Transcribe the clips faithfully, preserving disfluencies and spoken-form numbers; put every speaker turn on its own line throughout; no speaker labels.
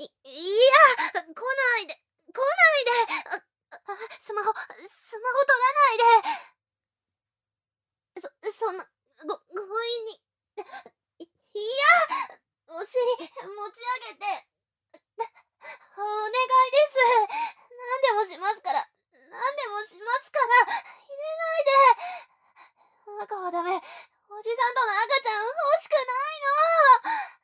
い、いや、来ないで、来ないで。あ、あ、スマホ、スマホ取らないで。そ、そんな、ご、強引に。い、いや、お尻持ち上げて。お願いです。何でもしますから。何でもしますから。入れないで。赤はダメ。おじさんとの赤ちゃん欲しくないの。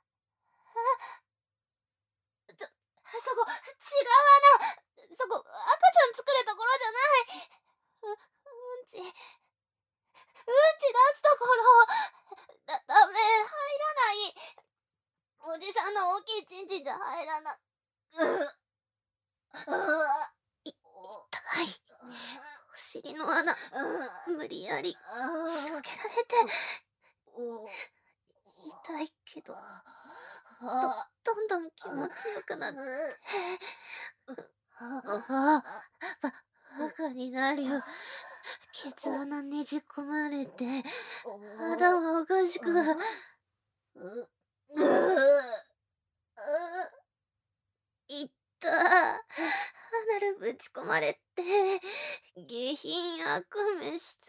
そ、そこ、違う穴。そこ、赤ちゃん作るところじゃない。う、うんち、うんち出すところ。だ、ダメ、入らない。おじさんの大きいチンチンじゃ入らない。うう、い、痛い。お尻の穴、無理やり広げられて。痛いけど、ど、どんどん気持ちよくなって。あ、ば、バカになるよ。ケツ穴ねじ込まれて、頭おかしく。いったアナルぶち込まれて、下品悪夢した。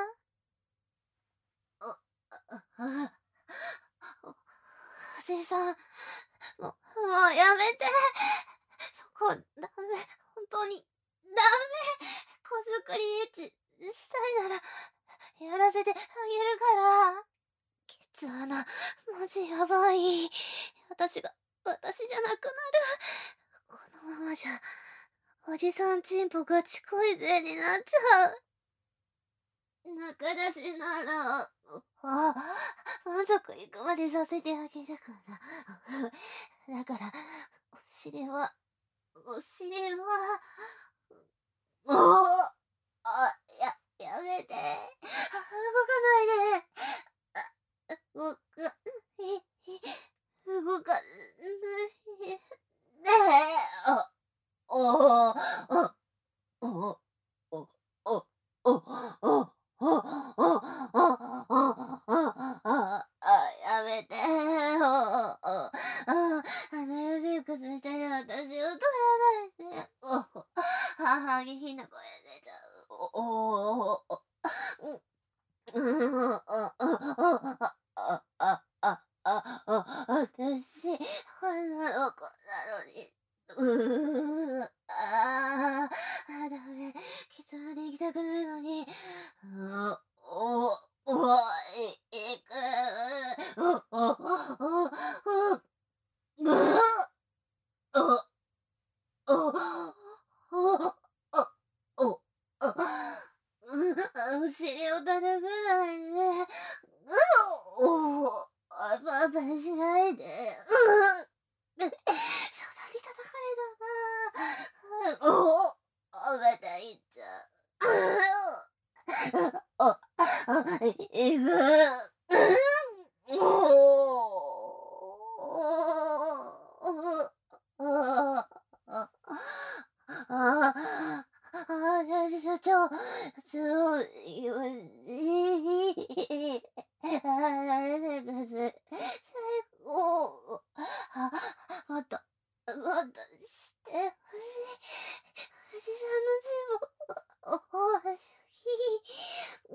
あ、あ、あ、おじさん、も、もうやめて。そこ、ダメ、本当に、ダメ。子作りエッチしたいなら、やらせてあげるから。ケツ穴、マジやばい。私が、私じゃなくなる。このままじゃ、おじさんチンポガチ恋勢になっちゃう。仲出しなら、あ、満足いくまでさせてあげるから。だから、お尻は、お尻は、もう、あ、や、やめて。動かないで。あ、動か、動かないで。あ、おお、お、お、お、お、お、お、お、お、あ、やめてよ。あ、新しい靴してる私を取らないで。お、母下品な声出ちゃう。お、お、お、うん、あ、あ、あ、あ、あ、あ、あ、あ、私、女の子なのに。うー、あー、ダメ。ケツまで行きたくないのに。う、お、お、い、いく。お、お、お、お、ぐ、お、お、お、お、お、お尻を叩かないで。うお、パパしないで。うそんなに叩かれたら。お、またいっちゃう。お、お、いく。おお、ああ、あ、ちょ、ちょ、ちょ、よし、あ、なるべく最高。あ、もっと、もっとしてほしい。おじさんのチンポ、お欲しい。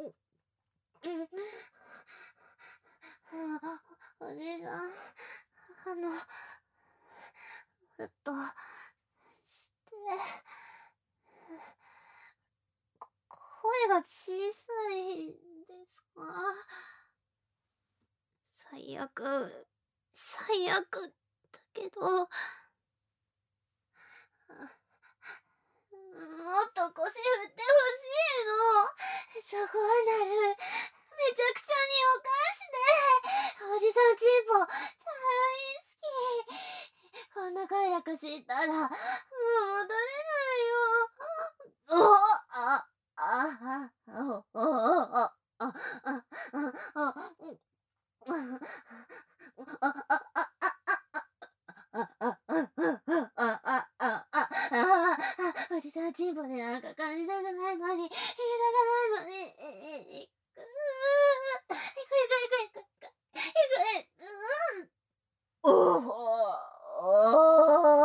おじさん、あの、もっと、して。声が小さいですか？最悪、最悪だけど、もっと腰振ってほしいの。そこはなる。めちゃくちゃにおかして。おじさんチンポ、大好き。こんな快楽知ったら、もう戻れないよ。お、あ、あ、あ、お、お、お、あ、あ、あ、あ、おじさんチンポでなんか感じたくないのに、言いたくないのに、いく、いくいくいくいくいく、いくいく、おお。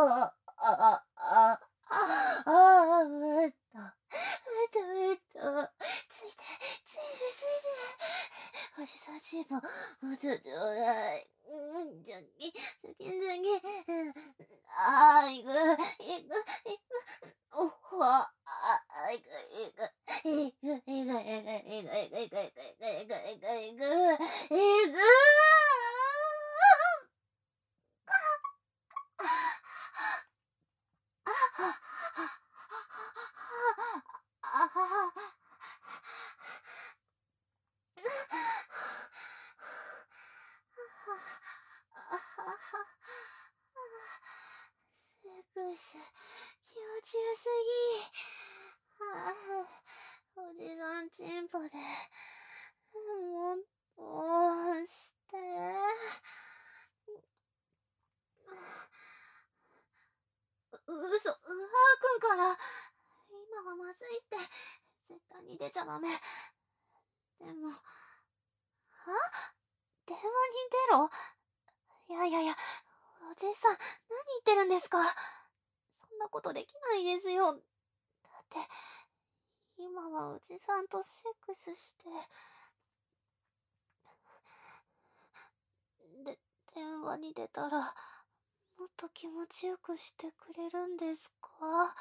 しば、うすちょうだい。うん、じゃき、じゃきじゃき、ああ、いく、いく、いく、おほ、ああ、いく、いく、いく、いく、いく、いく、いく、いく、いく、いく、いく、いく、いく、いく、セクス、気持ちよすぎ。はあ、おじさんチンポで、もっとして。う、嘘、うはーくんから、今はまずいって、絶対に出ちゃダメ。でも、は電話に出ろ？いやいやいや、おじさん、何言ってるんですか？そんなことできないですよ。だって、今はおじさんとセックスして、で、電話に出たら、もっと気持ちよくしてくれるんですか？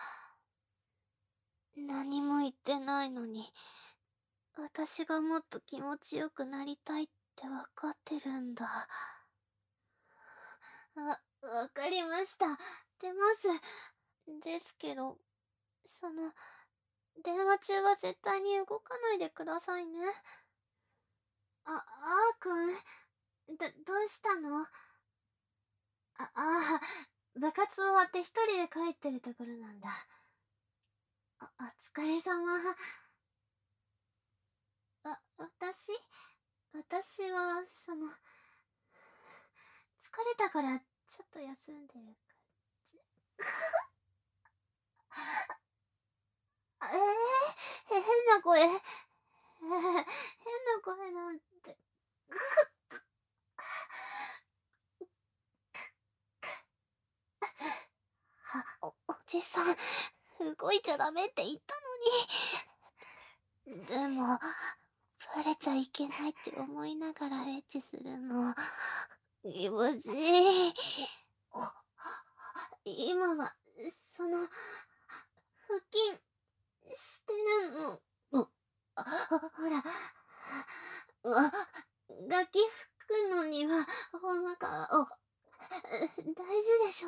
何も言ってないのに、私がもっと気持ちよくなりたいってわかってるんだ。あ、わかりました。出ます。ですけど、その、電話中は絶対に動かないでくださいね。あ、あーくん、ど、どうしたの？あ、ああ、部活終わって一人で帰ってるところなんだ。あ、お疲れ様。あ、私私は、その、疲れたから、ちょっと休んでる感じ。ええー、変な声。えー、変な声なんて。あ、お、おじさん、動いちゃダメって言ったのに。でも、バレちゃいけないって思いながらエッチするの、気持ちいい。今は、その、腹筋、してるの。お、あ、ほら、あ、楽器吹くのには、お腹を、大事でしょ？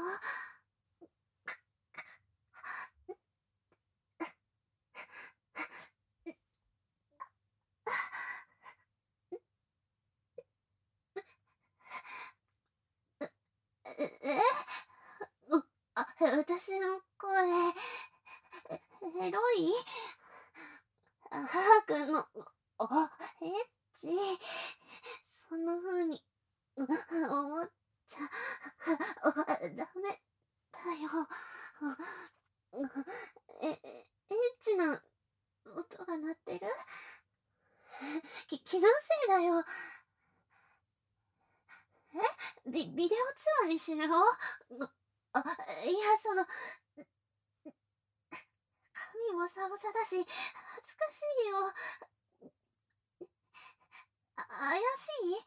え、えお、あ、私の声、エロい？あはーくんの、あ、エッチ、そんな風に、う思っちゃ、あ、ダメだよ。え、エッチな音が鳴ってる？き、気のせいだよ。え？ビ、ビデオ通話にしろ？あ、いや、その、髪もサボサだし、恥ずかしいよ。あ、怪しい？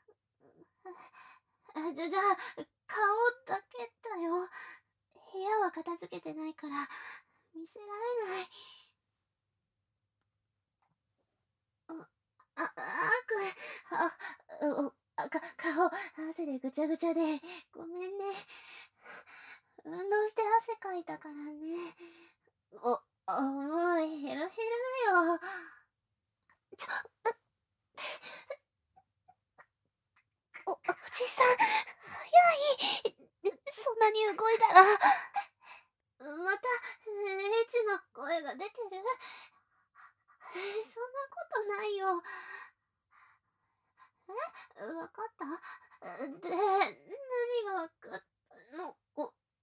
あ、じゃ、じゃあ、顔だけだよ。部屋は片付けてないから、見せられない。あ、あ、あーくん、あ、お、あ、か、顔、汗でぐちゃぐちゃで、ごめんね。運動して汗かいたからね。お、あ、もうヘロヘロだよ。ちょ、お、おじさん、早い。そんなに動いたら。また、エッチな声が出てる？え、そんなことないよ。え、わかった？で、何がわかったの？お、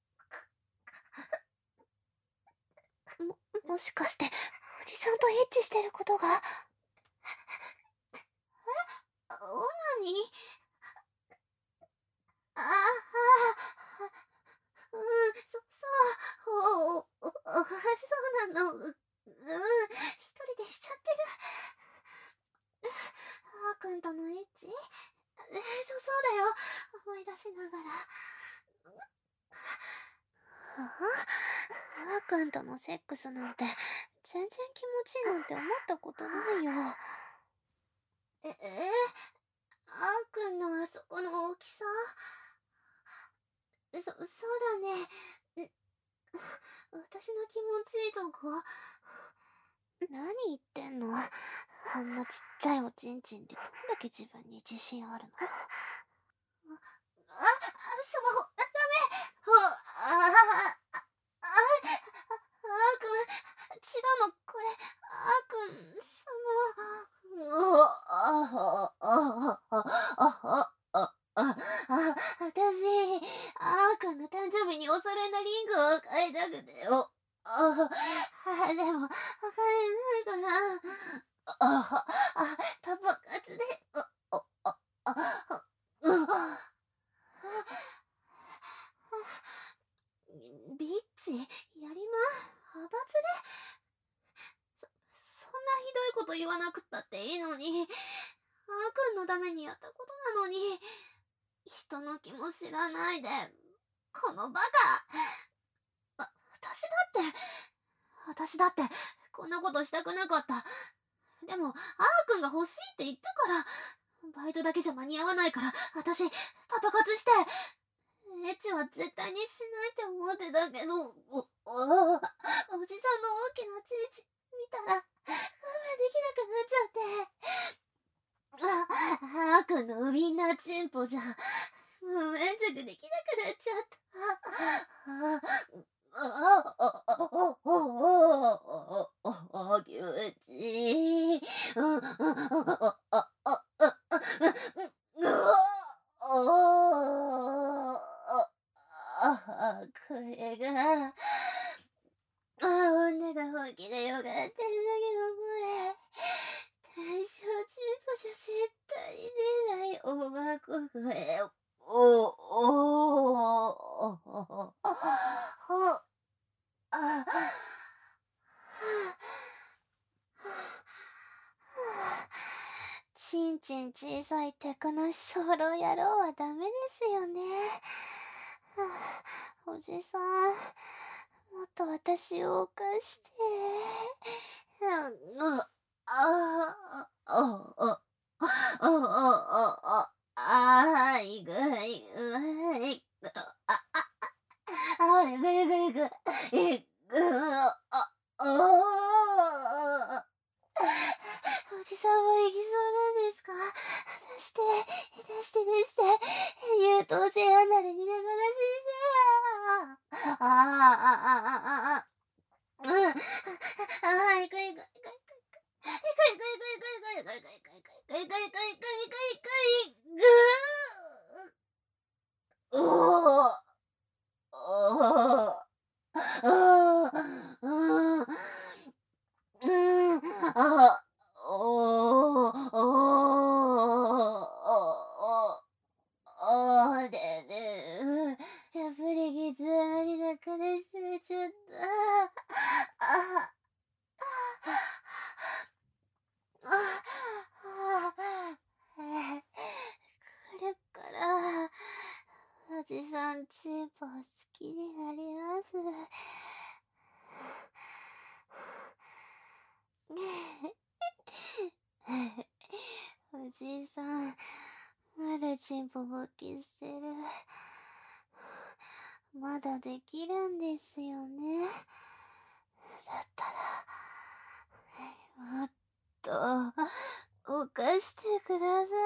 も、もしかして、おじさんとエッチしてることが？え、オナニー？ああ、うん、そ、そう、お、お、お、そうなの。う、うん、一人でしちゃってる。あーくんとのエッチ、 あーくんとのセックスなんて全然気持ちいいなんて思ったことないよ。え、えあーくんのあそこの大きさ、そ、そうだね。ん私の気持ちいいとこ。何言ってんの。あんなちっちゃいおちんちんでどんだけ自分に自信あるの。あ、あ、スマホ、ダメ。ほ、あ、あ、あ、あーくん、違うの、これ、あーくん、その、うわ、あ、あ、あ、あ、あ、あ、あ、あ、あたし、あーくんの誕生日にお揃いのリングを買いたくて、お、あ、あ、でも、お金ないかな。あ、あ、パパ活で、お、お、あ、あ、う、ビッチやりま派閥でそ、そんなひどいこと言わなくったっていいのに、あーくんのためにやったことなのに、人の気も知らないで、このバカ。あ、私だって、私だって、こんなことしたくなかった。でも、あーくんが欲しいって言ったから、バイトだけじゃ間に合わないから、私、パパ活して、エッチは絶対にしないって思ってたけど、お、お、おじさんの大きなチーチ見たら、我慢できなくなっちゃって。あ、あーくんのウィンナーチンポじゃ、もう満足できなくなっちゃった。あ、あ、あ、あ、お、お、お、お、お、気持ちいい。うん、うん、あ、あ、あ、あ、うわ、おあ、あ、これが、あ、女が本気でよがってるだけの声。大正チンポじゃ絶対に出ないおばこ声。お、お、お、ほ、あ、ちんちん小さいテクノシソロ野郎はダメですよね。おじさん、もっと私を犯して。う、ああ、あ、あ、あ、あ、あ、あ、いく、いく、いく、あ、あ、いく、いく、いく、いく、あ、あ、おじさんも行きそうなんですか。出して、出して、出して、優等生アナルに流して。ああ、ああ、ああ、ああ、うん、ああ、行く、行く、行く、行く、行く、行く、行く、行く、行く、行く、行く、行く、行く、行く、行く、行く、行く、おお、おお、ああ、うん、うん、あ、おー、おー、おー、で、で、うん、やっぱりきついのに中でしめちゃった。あ、あ、あ、え、これから、おじさんチンポ好きになります。おじいさん、まだチンポ勃起してる。まだできるんですよね。だったら、もっと、犯してくださ